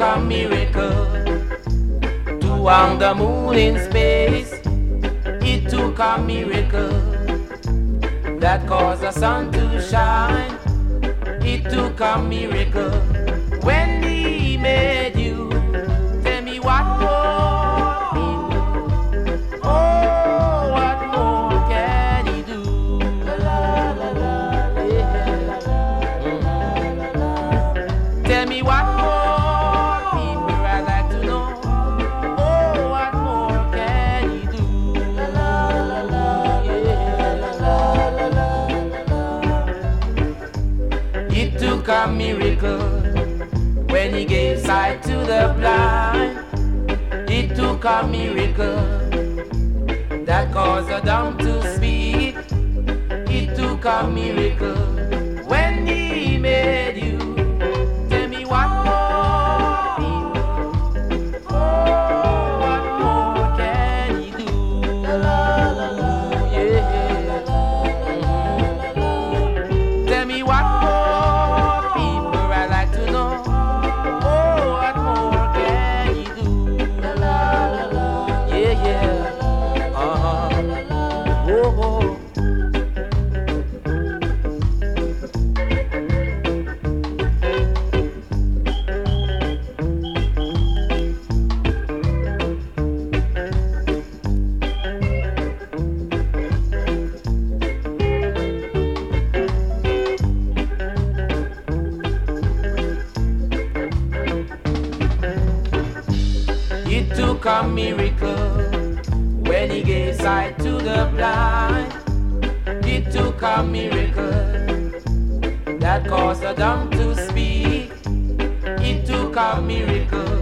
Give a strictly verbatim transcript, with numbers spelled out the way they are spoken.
a miracle to hang the moon in space. It took a miracle that caused the sun to shine. It took a miracle when he made you. Tell me what more he do? Oh, what more can he do? Yeah. Tell me what more, people, I'd like to know. Oh, what more can he do? Yeah. It took a miracle when he gave sight to the blind. It took a miracle that caused the dumb to speak. It took a miracle when he made you. Tell me what more he do? Oh, what more can he do? Yeah. Tell me what more, people, I'd like to know. Oh, what more can he do? Yeah, yeah. Uh-huh. Oh, oh. It took a miracle when he gave sight to the blind. It took a miracle that caused the dumb to speak. It took a miracle